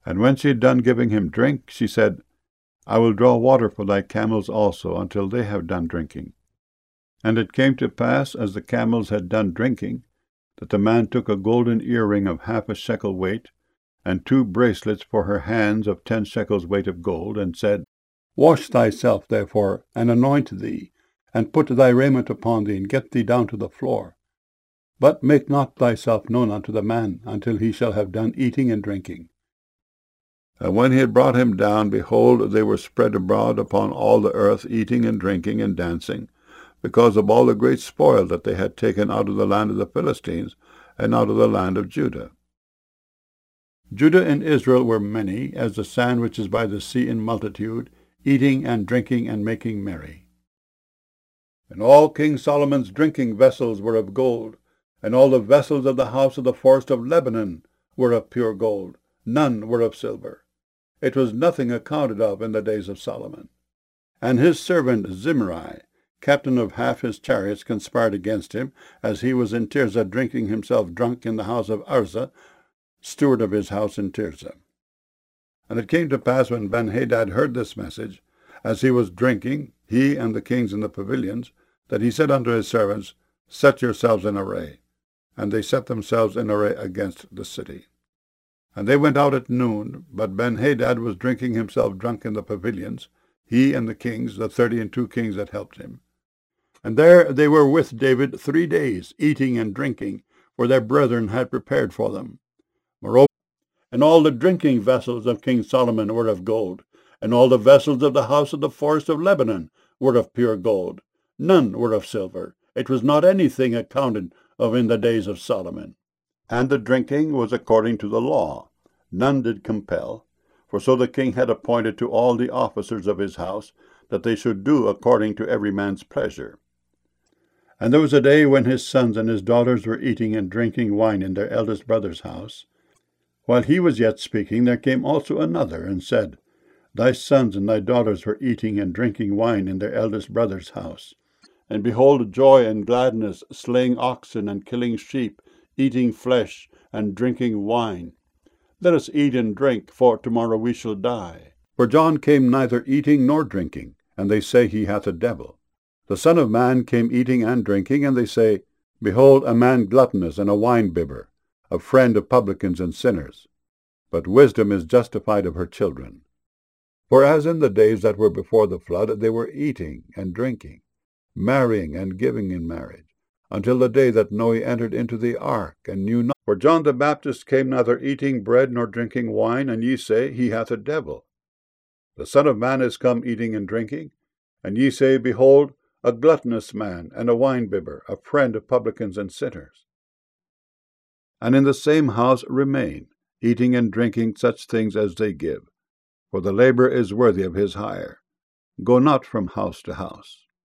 And when she had done giving him drink, she said, I will draw water for thy camels also, until they have done drinking. And it came to pass, as the camels had done drinking, that the man took a golden earring of 1/2 shekel weight, and 2 bracelets for her hands of 10 shekels weight of gold, and said, Wash thyself, therefore, and anoint thee, and put thy raiment upon thee, and get thee down to the floor. But make not thyself known unto the man, until he shall have done eating and drinking. And when he had brought him down, behold, they were spread abroad upon all the earth, eating and drinking and dancing, because of all the great spoil that they had taken out of the land of the Philistines, and out of the land of Judah. Judah and Israel were many, as the sand which is by the sea in multitude, eating and drinking and making merry. And all King Solomon's drinking vessels were of gold, and all the vessels of the house of the forest of Lebanon were of pure gold, none were of silver. It was nothing accounted of in the days of Solomon. And his servant Zimri, captain of 1/2 his chariots, conspired against him, as he was in Tirzah drinking himself drunk in the house of Arza, steward of his house in Tirzah. And it came to pass, when Benhadad heard this message, as he was drinking, he and the kings in the pavilions, that he said unto his servants, Set yourselves in array. And they set themselves in array against the city. And they went out at noon, but Benhadad was drinking himself drunk in the pavilions, he and the kings, the 32 kings that helped him. And there they were with David 3 days, eating and drinking, for their brethren had prepared for them. Moreover, and all the drinking vessels of King Solomon were of gold, and all the vessels of the house of the forest of Lebanon were of pure gold. None were of silver. It was not anything accounted of in the days of Solomon. And the drinking was according to the law. None did compel, for so the king had appointed to all the officers of his house, that they should do according to every man's pleasure. And there was a day when his sons and his daughters were eating and drinking wine in their eldest brother's house. While he was yet speaking, there came also another, and said, Thy sons and thy daughters were eating and drinking wine in their eldest brother's house. And behold, joy and gladness, slaying oxen and killing sheep, eating flesh and drinking wine. Let us eat and drink, for tomorrow we shall die. For John came neither eating nor drinking, and they say he hath a devil. The Son of Man came eating and drinking, and they say, Behold, a man gluttonous and a wine-bibber, a friend of publicans and sinners. But wisdom is justified of her children. For as in the days that were before the flood, they were eating and drinking, marrying and giving in marriage, until the day that Noe entered into the ark, and knew not. For John the Baptist came neither eating bread nor drinking wine, and ye say, He hath a devil. The Son of Man is come eating and drinking, and ye say, Behold, a gluttonous man, and a wine-bibber, a friend of publicans and sinners. And in the same house remain, eating and drinking such things as they give, for the labor is worthy of his hire. Go not from house to house.